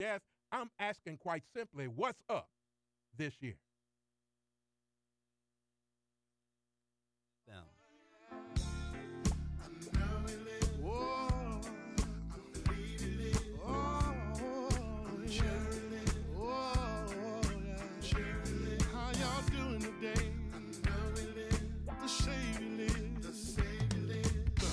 death. I'm asking quite simply, what's up this year? Them. How y'all doing today? The Savior lives. The Savior lives.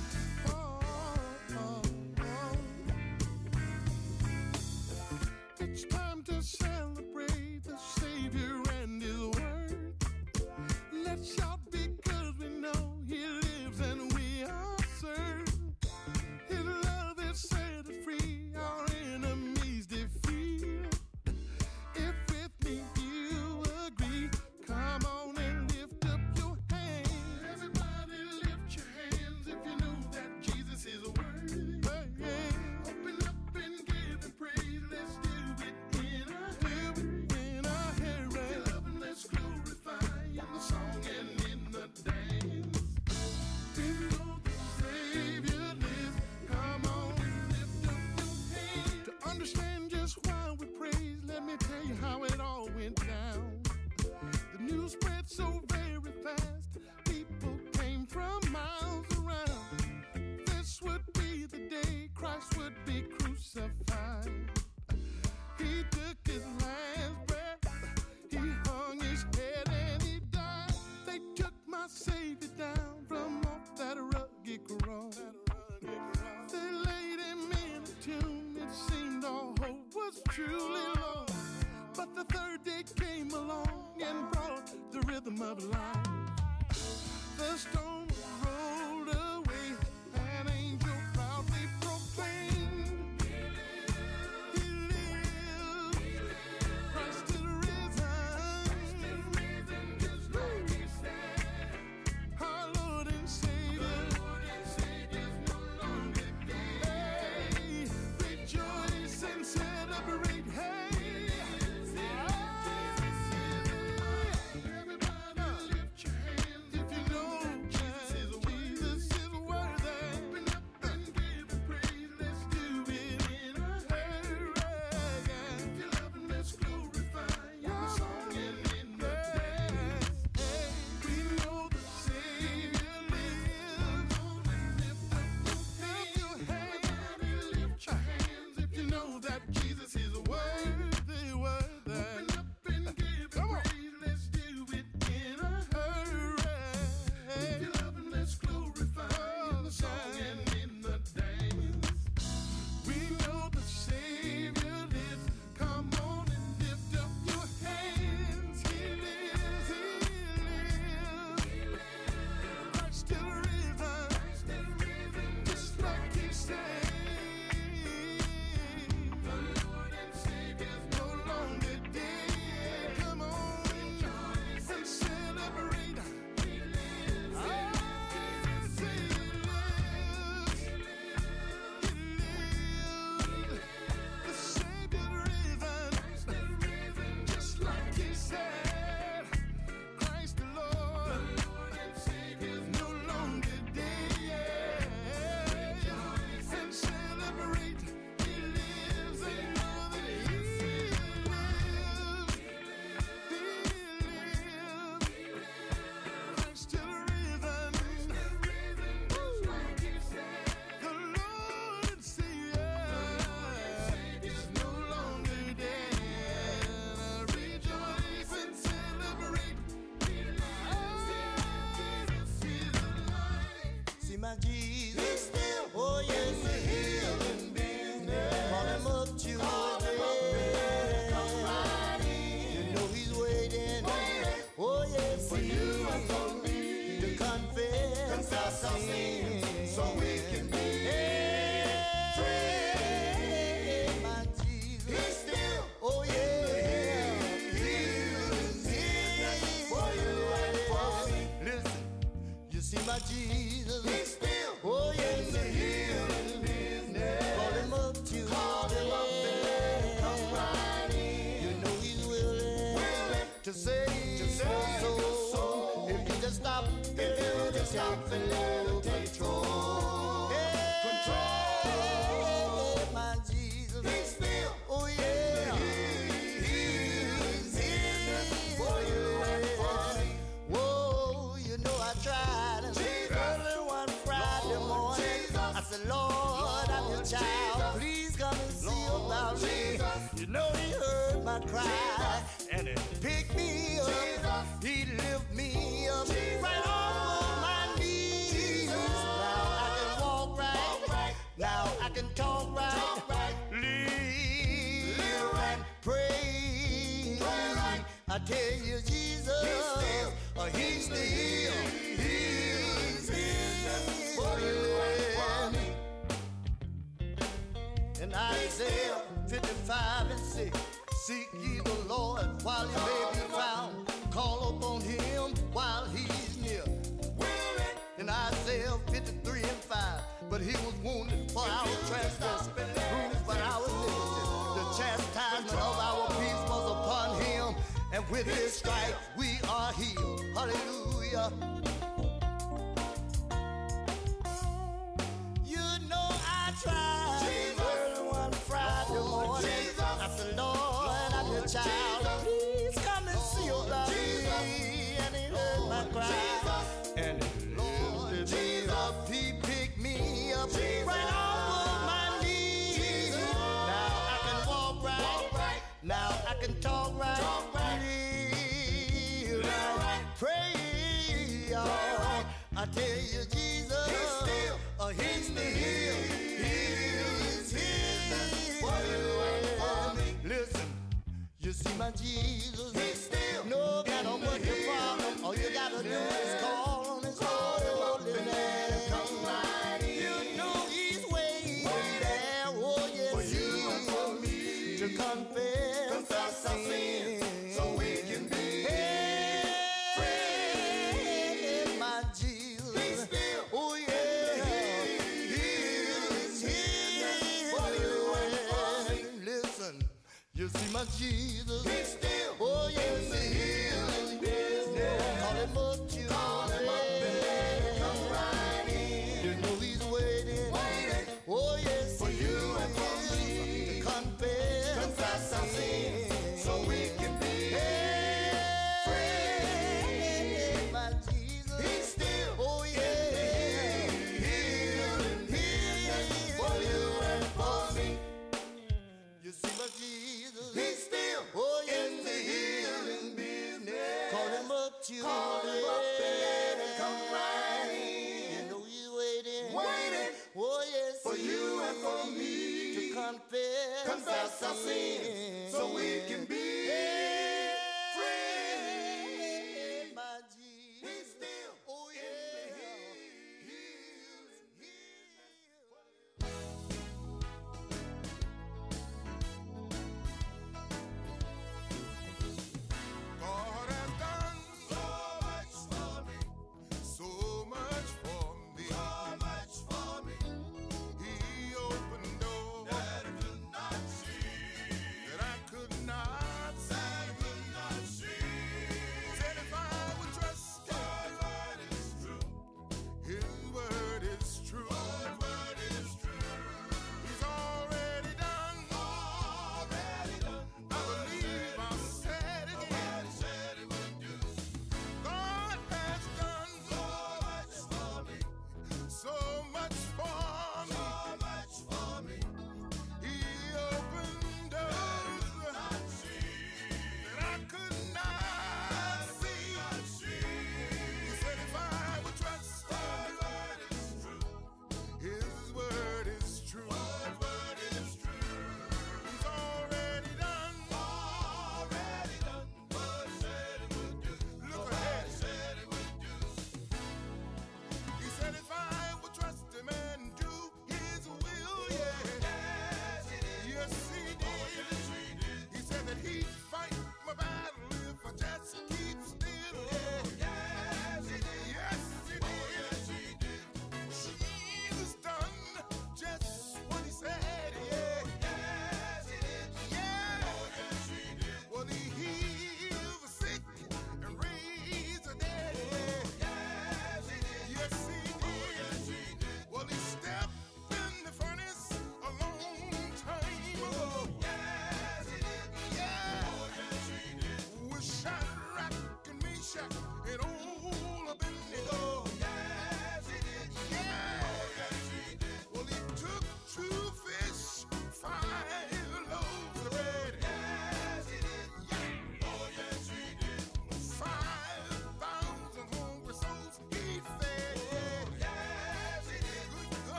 It's time to celebrate the Savior and His word. Let's shout because we know He lives and we are served. His love has set us free, our enemies defeated. If with me you agree, come on and lift up your hands. Everybody lift your hands if you know that Jesus is worthy. Hey, yeah. Open up and give Him praise. Let's do it in our hurry. Till love and let's glorify in the song and in the dance. We know the Savior lives. Come on and lift up your hands. To understand just why we praise, let me tell you how it all went down. The news spread so very fast, people came from miles around. This would be the day Christ would be crucified. He took his last breath, he hung his head and he died. They took my Savior down from off that rugged cross. They laid him in a tomb, it seemed all hope was truly lost. But the third day came along and brought the rhythm of life. The stone rolled away, an angel proudly proclaimed, He lives, Christ is risen, just like He said. Our Lord and Savior's no longer dead. Hey, rejoice and celebrate, hey. Everybody lift your hands if you know Jesus is worthy. Open up and give Him praise. Let's do it in a hurry. If you love Him, let's glorify in the song and in the dance. Hey, we know the Savior lives. Come on and lift up your hands. Everybody lift your hands if you know that Jesus is worthy, worthy. Open up and give Him praise. Let's do it in a hurry. If you love Him, let's glorify in the song and in the dance. We know the Savior lives. Come on and lift up your hands. He lives, He lives. Christ is risen, just like He said. The Lord and Savior's no longer dead. Come on and celebrate. He lives, the Savior lives. He lives, the Savior's risen, just like He said. Christ the Lord and Savior's no longer dead. And celebrate, He lives, and know that He lives. He lives. Christ is risen, just like He said. The Lord and Savior is no longer dead. Rejoice and celebrate. He lives. He is alive. See my Jesus, oh yes, He healing business. Call Him up to you know He's waiting, oh yes, He is. To confess our sins, so we can be free. My Jesus, He's still, oh yeah, healing business for you and for me. Listen, you see my Jesus, He's still, oh yes, He healing business. Call Him up to and let Him come right in. You know He's willing to save your soul. If you just stop, and let Him take control. Hey, my Jesus, He's still, oh You know he heard my cry and he picked me up. He lift me up right off of my knees. Now I can walk right. Now I can talk right. Live and pray. I tell you, Jesus, he's still. In Isaiah 55 and 6, seek ye the Lord while he may be found. Call upon him while he's near. In Isaiah 53 and 5, but he was wounded for our transgression, bruised for our iniquity. The chastisement of our peace was upon him, and with his stripes we are healed. Hallelujah. You know I tried early one Friday morning. I said, Lord, I'm your child. Please come and see about me. And he heard my cry. And Lord Jesus, he picked me up right off of my knees. Now I can walk right. Now I can talk right. Live right. Pray on. I tell you, Jesus, he's still. He's listen, you see my Jesus, he's still. No matter what your problem, all you gotta do is call on his holy name. You know he's waiting there, oh yes, for you and for me to confess our sins, so we can be free. My Jesus, he's still. Oh yeah. You see my Jesus, he's still. Oh yes, he is. Call him up, children. Call him up and come right in. You know he's waiting. Oh yes, for you and for me to confess our sins, so we can be free. My Jesus, he's still. Oh yeah, healing for you and for me. You see my Jesus, he's still. Oh yes, the healing business. Call him up, children. Call him up and let him come right in. You know he's waiting. Oh yes, for you and for me to confess our sins, so we can be free. My Jesus, he's still. Oh yeah.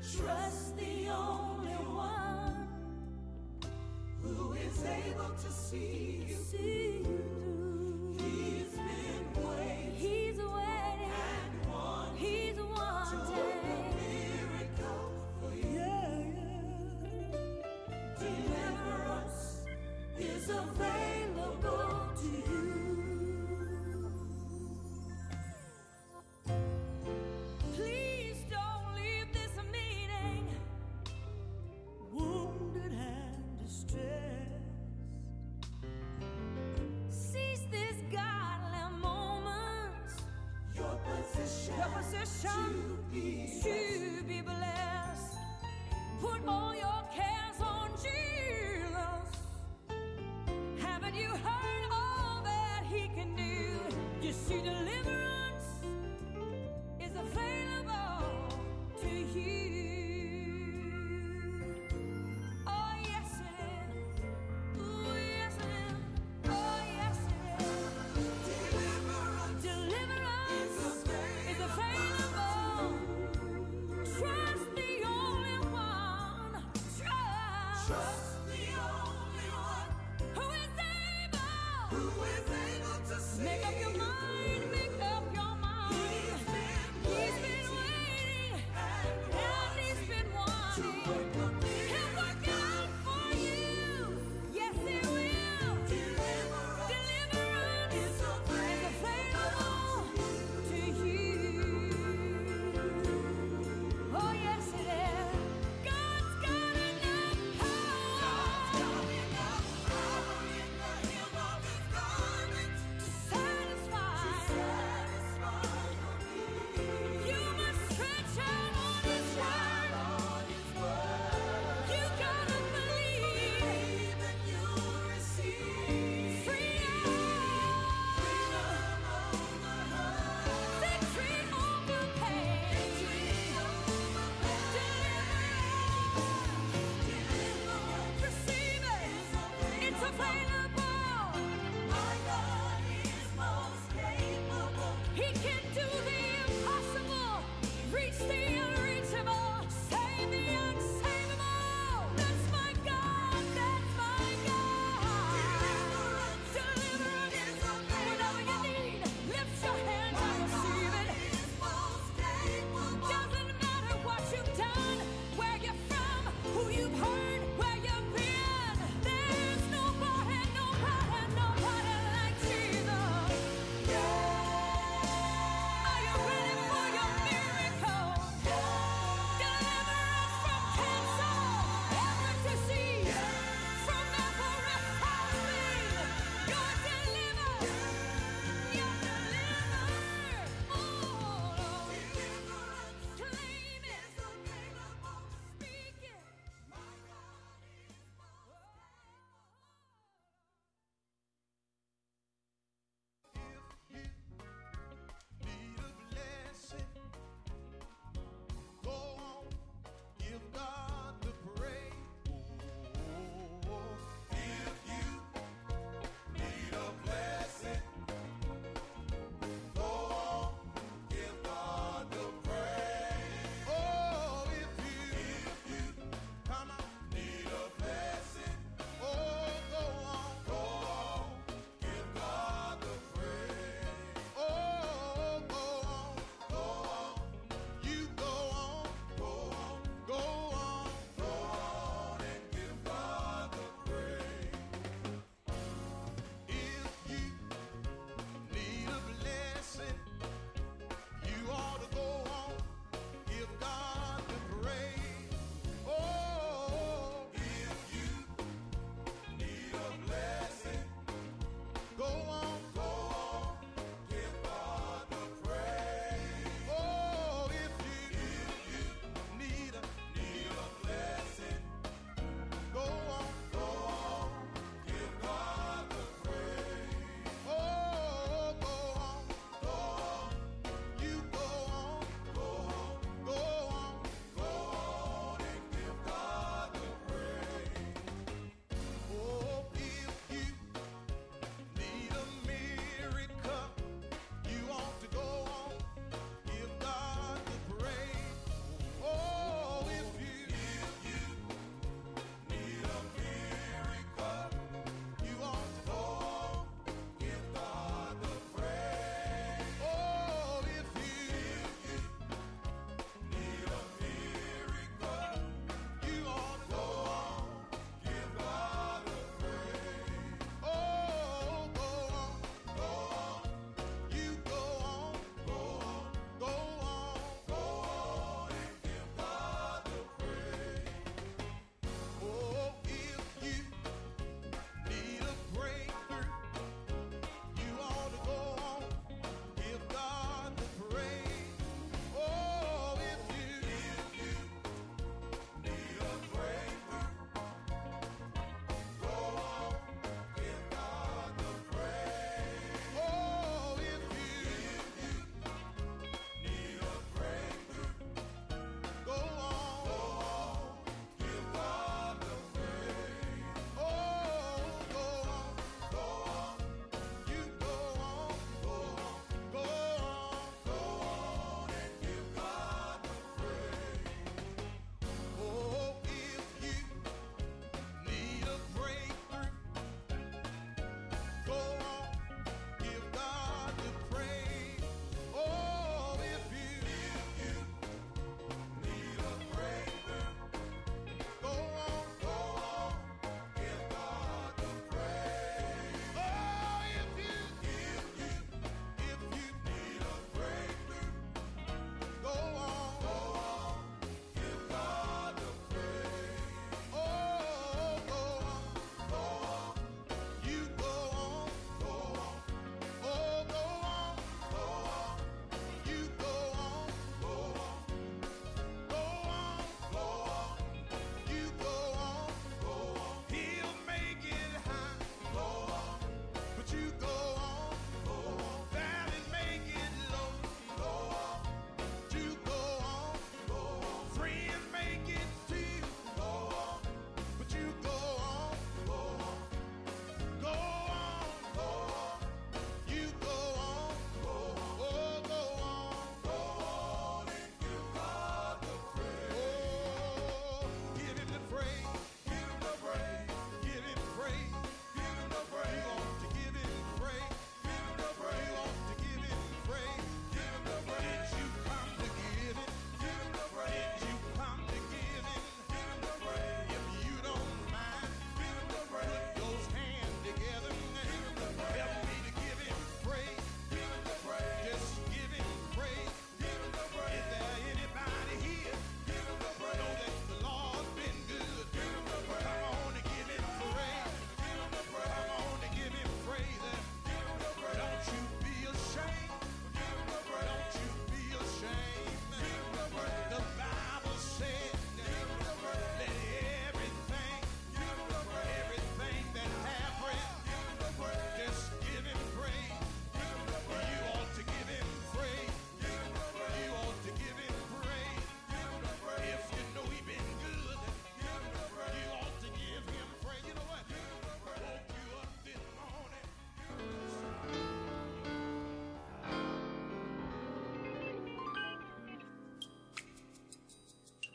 Trust the only one who is able to see you through. He's been waiting. He's waiting. And wanting. He's wanting to work a miracle for you. Deliverance is available to you. Please don't leave this meeting wounded and distressed. Seize this godly moment, your position to be blessed. Put all your cares on Jesus. Haven't you heard all that he can do? You see, deliverance is available to you. Oh, yes, it is. Oh, yes, it is. Oh, yes, it is. Deliverance is available. Trust the only one. Trust the only one who is able.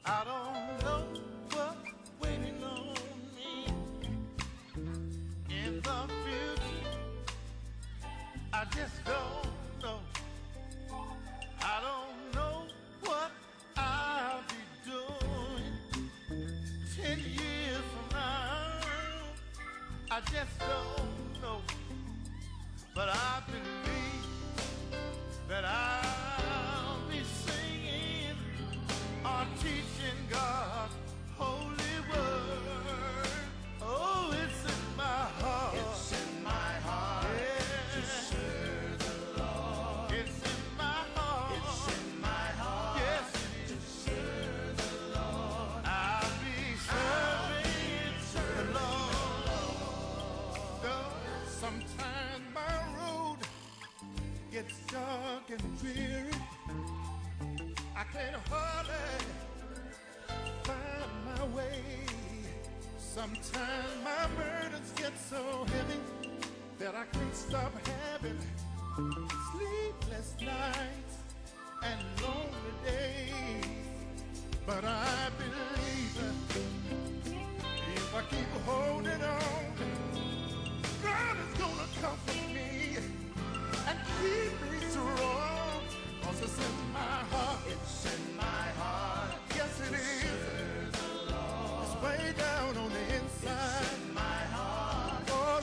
I don't know what's waiting on me in the future. I just don't know. I don't know what I'll be doing 10 years from now. I just don't know. But I believe that I'll be singing or teaching God's holy word. Oh, it's in my heart. It's in my heart. Yeah. To serve the Lord. It's in my heart. It's in my heart. Yes. To serve the Lord. I'll be serving the Lord. Though sometimes my road gets dark and dreary, I can't hardly find my way. Sometimes my burdens get so heavy that I can't stop having sleepless nights and lonely days. But I believe if I keep holding on, God is gonna comfort me and keep me strong. 'Cause it's in my heart. It's in my heart. Yes, it is. It's way down on the inside. It's in my heart. Oh,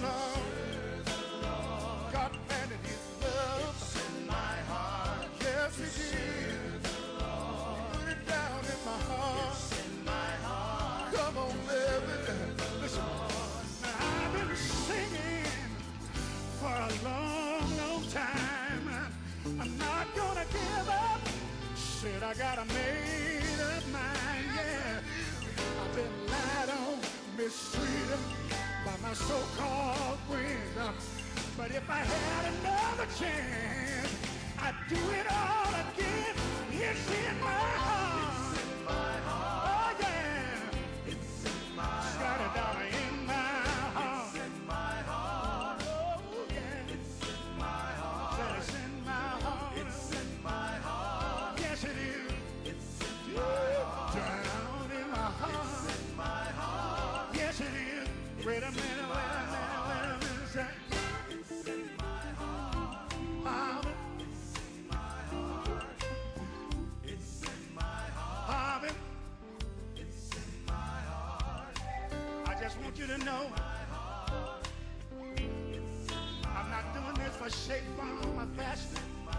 Lord. God planted His love. It's in my heart. Yes, He did. He put it down in my heart. It's in my heart. Come on, baby. Listen. Now, I've been singing for a long, long time. I'm not gonna give up. Said I got a made up mind, yeah. I've been lied on, mistreated by my so-called friends. But if I had another chance, I'd do it all again. It's in my heart. It's in my heart. Oh, yeah. It's in my heart. Got it down in my heart. It's in my heart. Oh, yeah. It's in my heart. Said it's in my heart. It's in my heart. Yes, it is. It's in my heart. Down in my heart. It's in my heart. Yes, it is. Wait a minute, wait a minute, wait a minute. Say, it's in my heart. Harvey. It's in my heart. It's in my heart. Harvey. It's in my heart. I just want you to know I'm not doing this for shape, form, or fashion.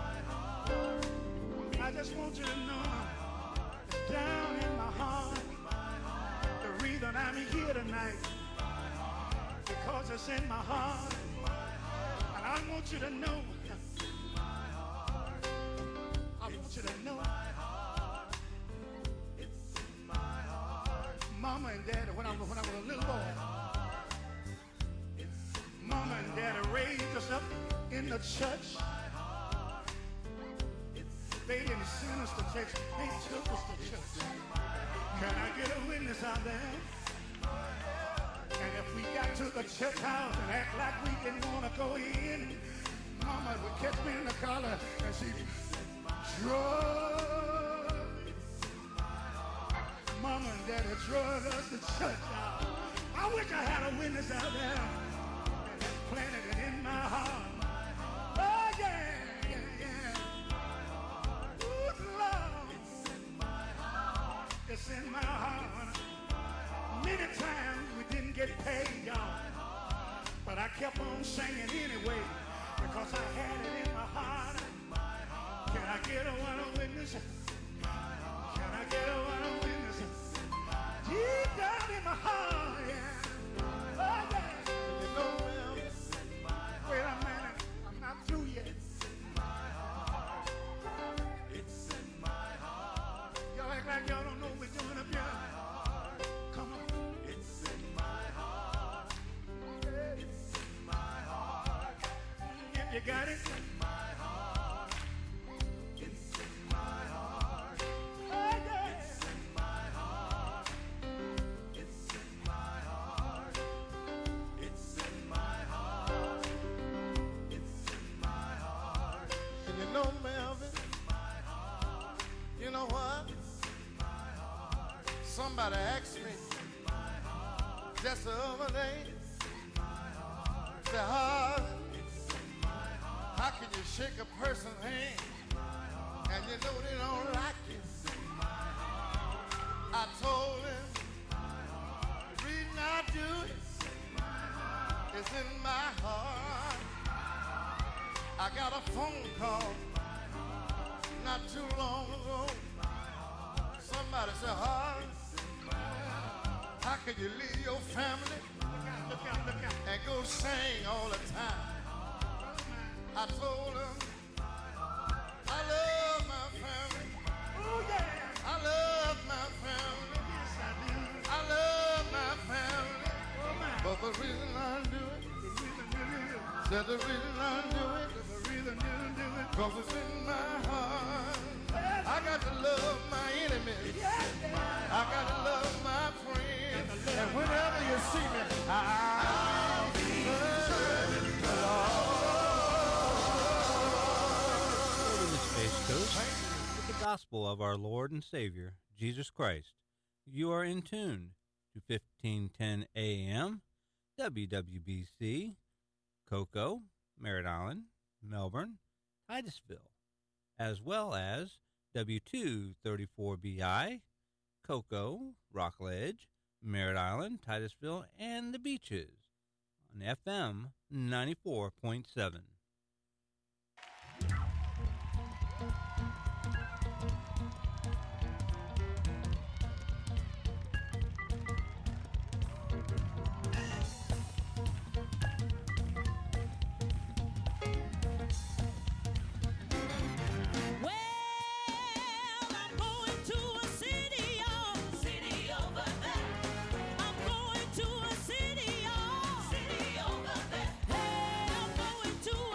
I just want you to know it's down in my heart. The reason I'm here tonight because it's in my heart. And I want you to know, I want you to know, Mama and Daddy, when I was a little boy, Mama and Daddy raised us up in the church. They didn't send us to church, they took us to church. Can I get a witness out there? And if we got to the church house and act like we didn't want to go in, Mama would catch me in the collar and she'd drug. Mama and Daddy drug us to church house. I wish I had a witness out there and had planted it in my heart. Oh yeah, yeah, yeah. Good Lord. It's in my heart. Many times we didn't get paid, y'all, but I kept on singing anyway because I had it in my heart. Can I get a one witness? Can I get a one witness? Deep down in my heart, yeah. Oh, yeah. You know, well, wait a minute, I'm not through yet. Y'all act like y'all don't know what we're doing up here. Come on. It's in my heart. It's in my heart. If you got it. It's in my heart. It's in my heart. Somebody asked me just the other day, said, how can you shake a person's hand and you know they don't like it? I told him, the reason I do it is in my heart. I got a phone call not too long ago. Somebody said, how can you leave your family and go sing all the time? I told him, I love my family. I love my family. I love my family. But the reason I do it, said the reason I do it, cause it's in my heart. I got to love my enemies. I got to love my friends. And whenever you see me, I'll be serving the Lord. Over the Space Coast, with the gospel of our Lord and Savior, Jesus Christ. You are in tune to 1510 AM, WWBC, Cocoa, Merritt Island, Melbourne, Titusville, as well as W234BI, Cocoa, Rockledge, Merritt Island, Titusville, and the Beaches on FM 94.7. To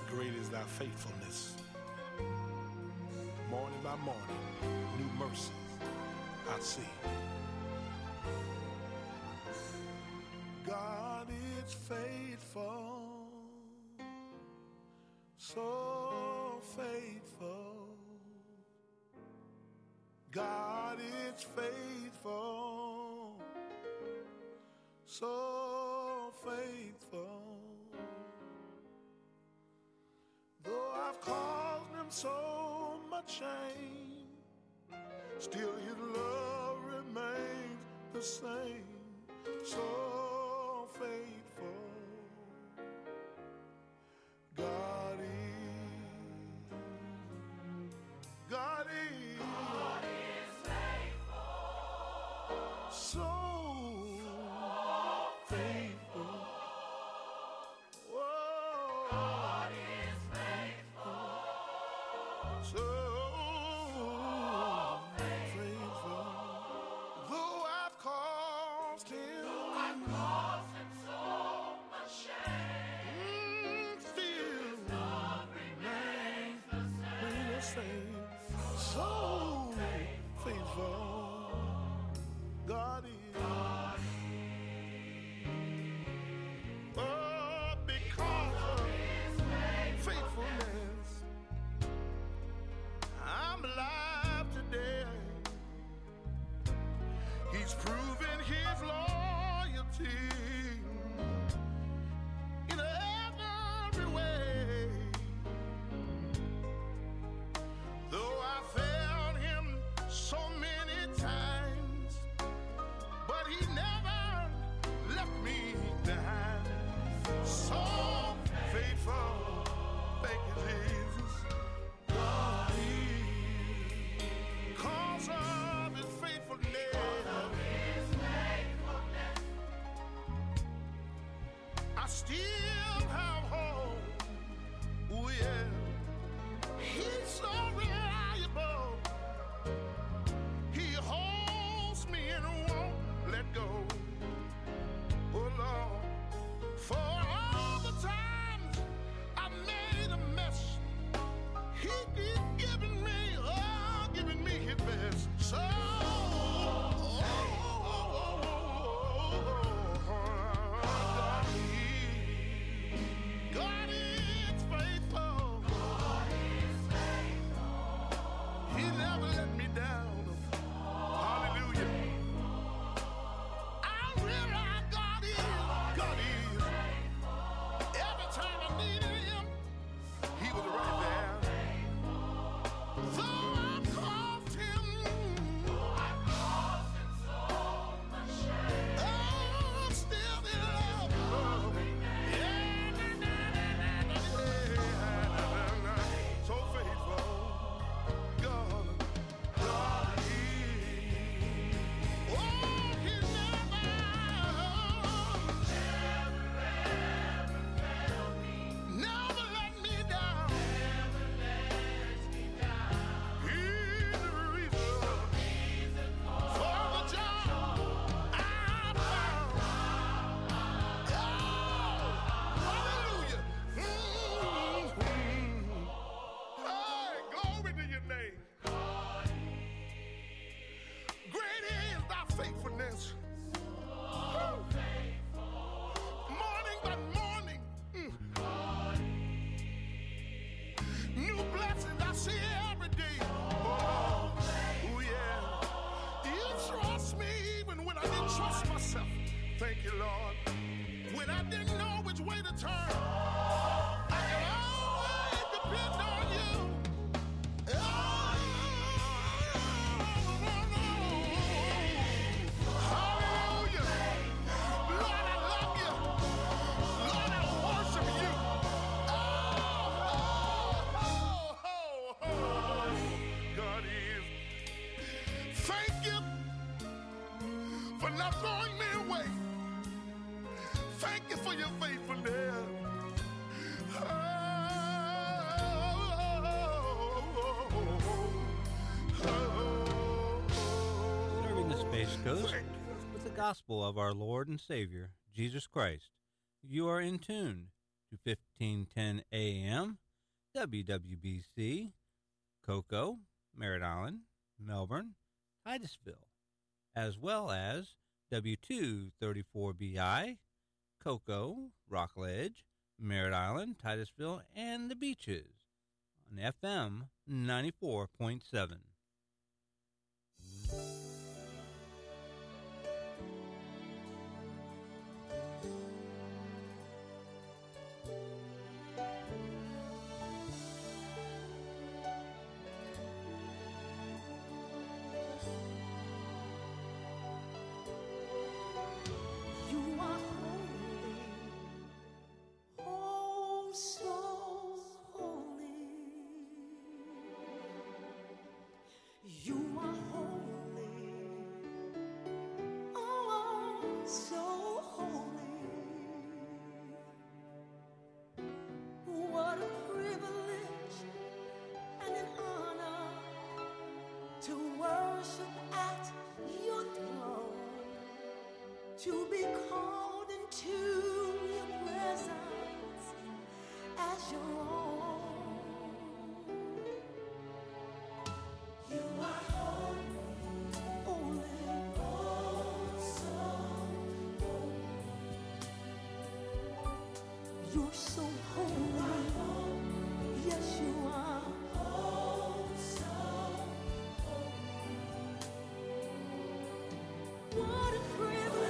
Great is thy faithfulness. Morning by morning, new mercies I see. God is faithful, so faithful. God is faithful, so faithful. Though I've caused him so much shame, still his love remains the same, so faithful. God is, God is, God is faithful, so faithful. Oh, God is faithful, so faithful. Though I've caused him so much shame, still love remains the same. So faithful, God is. Oh, because of his faithfulness, I'm alive today. He's proven his loyalty in every way. Though I failed him so many times, but he never left me behind. So faithful, thank you, Jesus. God is, cause of his faithfulness. I still have hope. Oh yeah, he's so reliable. He holds me and won't let go. Oh Lord, for all the times I made a mess, he keeps giving me his best. So God is faithful. God is faithful. He never let me down. Hallelujah. I realize God is. Every time I needed him, he was right there. Though I caused him so much shame, oh, still in love. Yeah, so faithful. God is. Oh, he never let me down. He's the reason for the job I found. Oh, hallelujah. Hey, glory to your name. Great is thy faithfulness. Morning by morning, new blessings I see every day. Oh yeah. You trust me even when I didn't trust myself. Thank you, Lord. When I didn't know which way to turn, I can always depend on you. Hallelujah. Lord, I love you. Lord, I worship you. God is. Thank you for not throwing me away. Thank you for your faithfulness. Serving the Space Coast with the gospel of our Lord and Savior, Jesus Christ. You are in tune to 1510 AM, WWBC, Cocoa, Merritt Island, Melbourne, Titusville, as well as W234BI, Cocoa, Rockledge, Merritt Island, Titusville, and the Beaches on FM 94.7. To be called into your presence as your own. You are holy, oh so holy. You're so holy, yes you are. Oh so holy. What a privilege.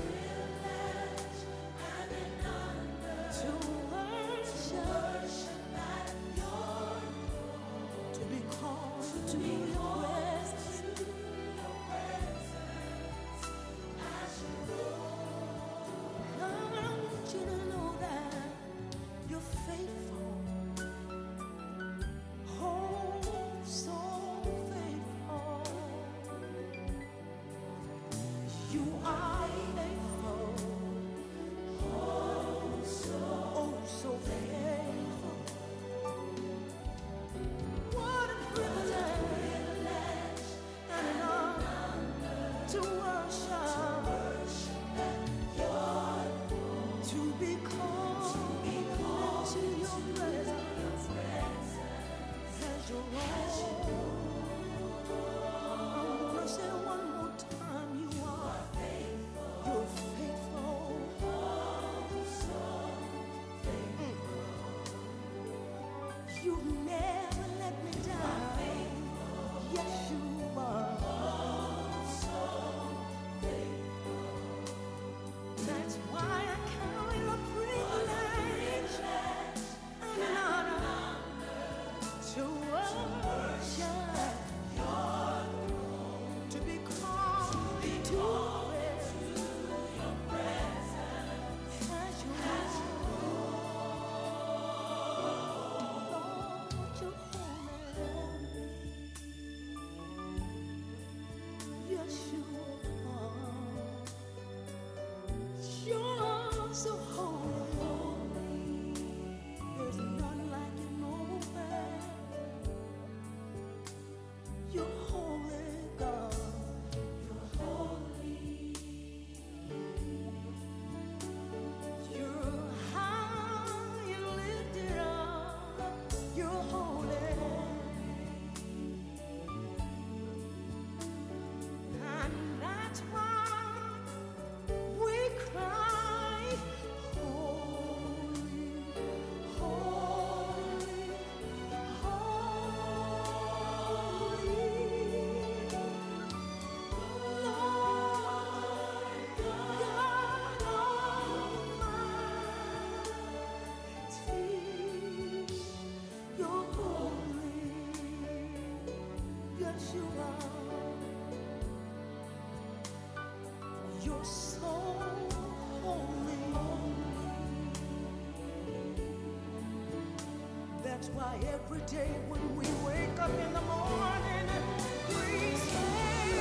You're so holy. That's why every day when we wake up in the morning, we say,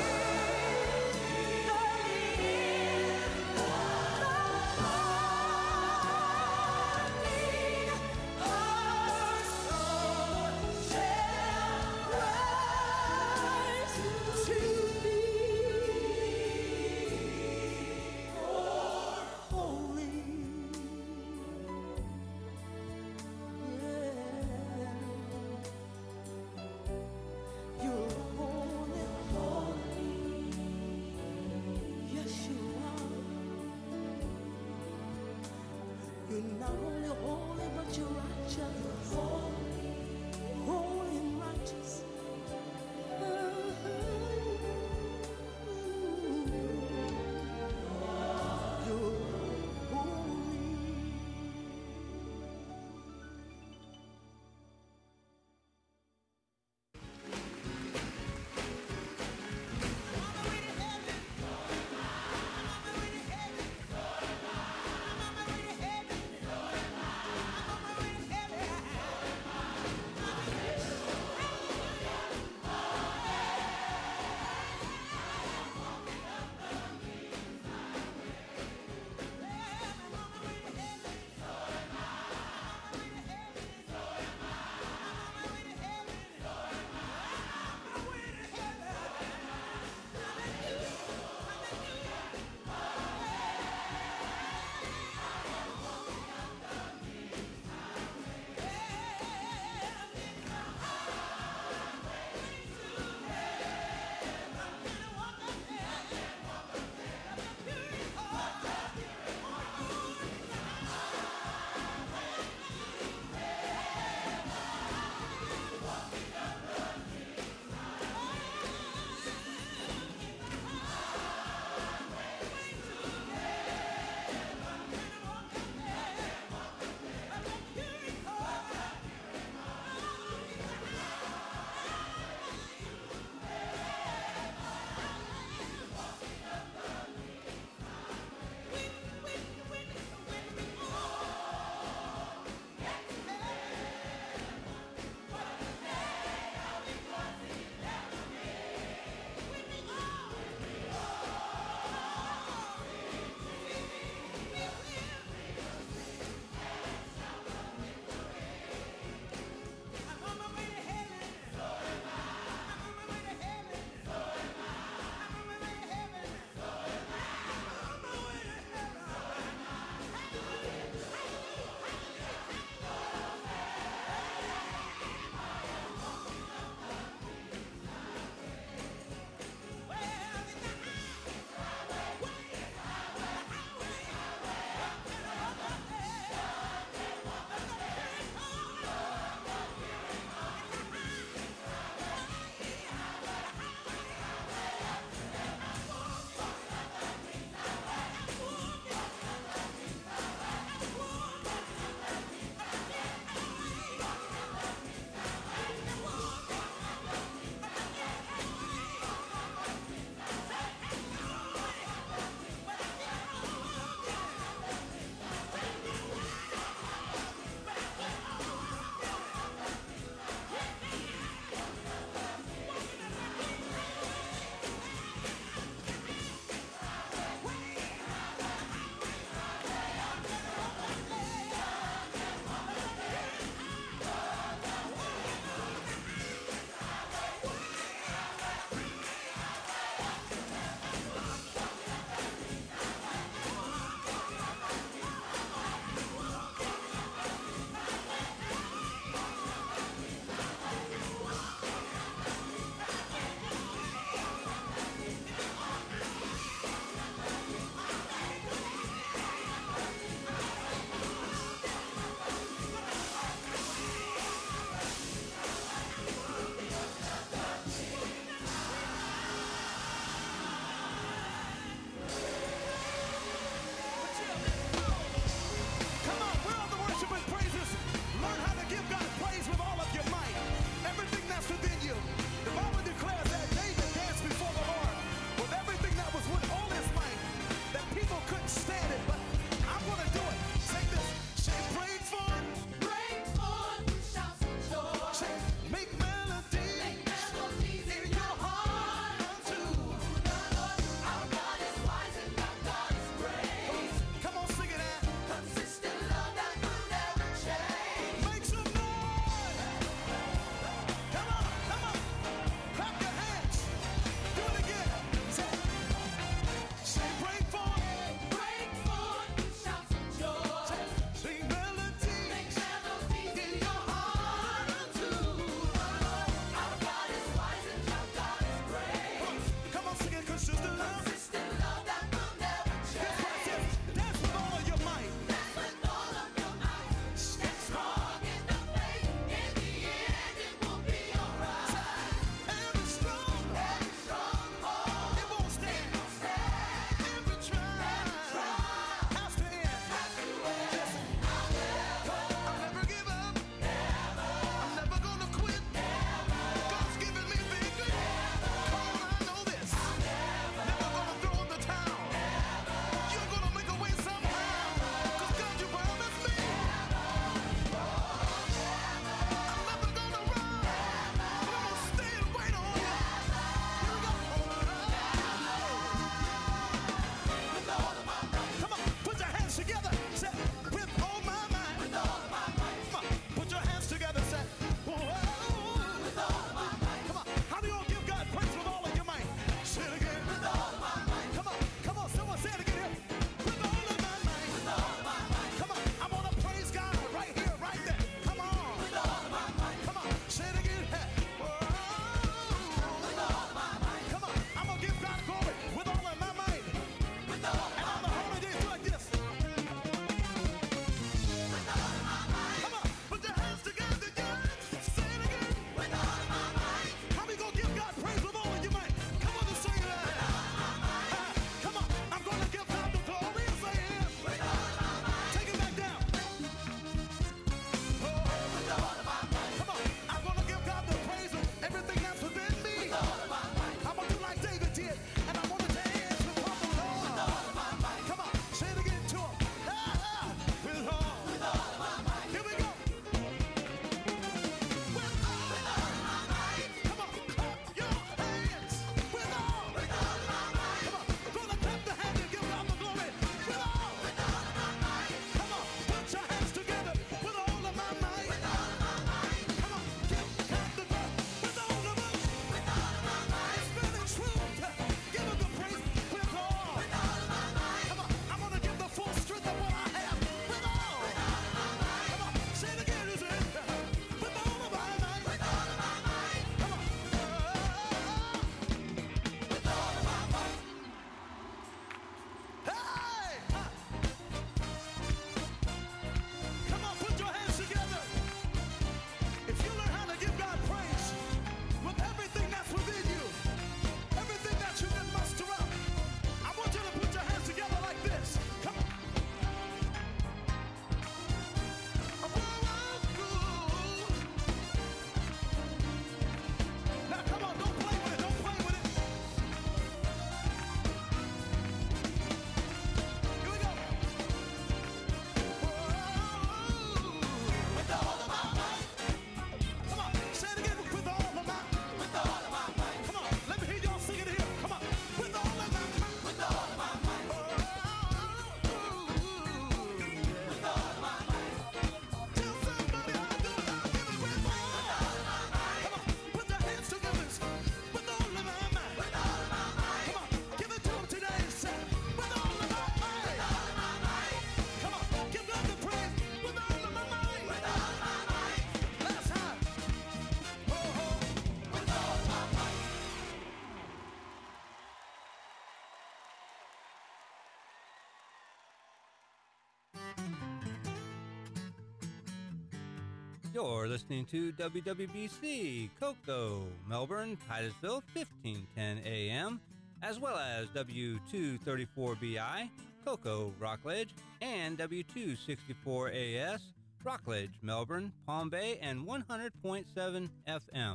You're listening to WWBC, Cocoa, Melbourne, Titusville, 1510 AM, as well as W234BI, Cocoa, Rockledge, and W264AS, Rockledge, Melbourne, Palm Bay, and 100.7 FM.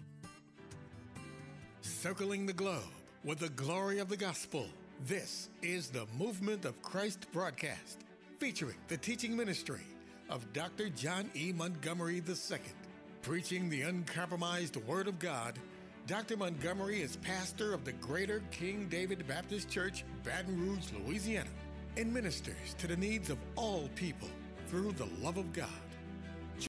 Circling the globe with the glory of the gospel. This is the Movement of Christ broadcast, featuring the teaching ministry of Dr. John E. Montgomery II. Preaching the uncompromised Word of God, Dr. Montgomery is pastor of the Greater King David Baptist Church, Baton Rouge, Louisiana, and ministers to the needs of all people through the love of God.